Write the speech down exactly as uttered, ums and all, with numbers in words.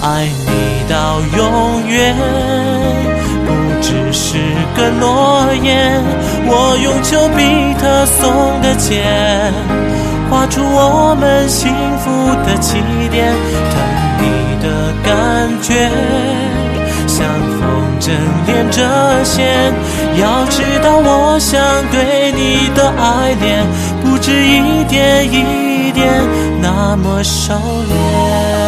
爱你到永远，不只是个诺言。我用丘比特送的箭，画出我们幸福的起点。疼你的感觉像风筝连着线，要知道我想对你的爱恋不止一点一点那么熟练。